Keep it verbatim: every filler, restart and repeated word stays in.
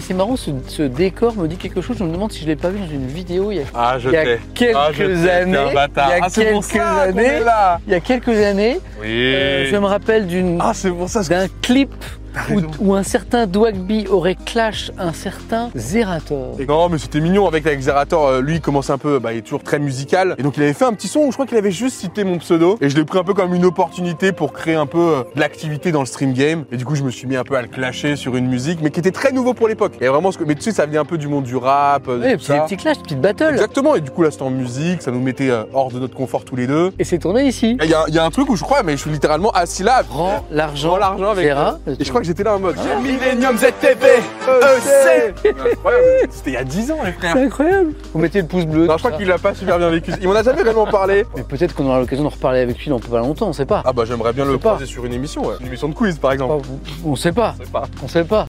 c'est marrant, ce, ce décor me dit quelque chose. Je me demande si je l'ai pas vu dans une vidéo il y a, Ah, je il y a t'ai. quelques Ah, je t'ai, années. t'es un bâtard. Il y a Ah, c'est pour quelques ça qu'on années. est là. Il y a quelques années. Oui. euh, je me rappelle d'une Ah, c'est pour ça. d'un clip où, raison. où un certain Dwagby aurait clash un certain Zerator. Non, mais c'était mignon avec, avec Zerator. euh, Lui, il commençait un peu, bah, il est toujours très musical. Et donc, il avait fait un petit son où je crois qu'il avait juste cité mon pseudo. Et je l'ai pris un peu comme une opportunité pour créer un peu euh, de l'activité dans le stream game. Et du coup, je me suis mis un peu à le clasher sur une musique, mais qui était très nouveau pour l'époque. Et vraiment, ce que... mais tu sais, ça venait un peu du monde du rap. euh, Oui, tout petit, ça. petit clash, petite battle. Exactement. Et du coup, là, c'était en musique. Ça nous mettait euh, hors de notre confort tous les deux. Et c'est tourné ici. Il y, a- y a un truc où je crois, mais je suis littéralement assis là. Rends l'argent. Prends l'argent avec. Zera. Et je crois que j'étais là en mode. Millennium Z T V. C'est incroyable. C'était il y a dix ans, les frères. C'est incroyable. Vous mettez le pouce bleu. Non, tout je crois ça. qu'il a pas super bien vécu. Il m'en a jamais vraiment parlé. Mais peut-être qu'on aura l'occasion de reparler avec lui dans pas longtemps, on sait pas. Ah bah j'aimerais bien Je le sais pas. croiser sur une émission, ouais. Une émission de quiz par exemple. On sait pas. Je sais pas. On sait pas.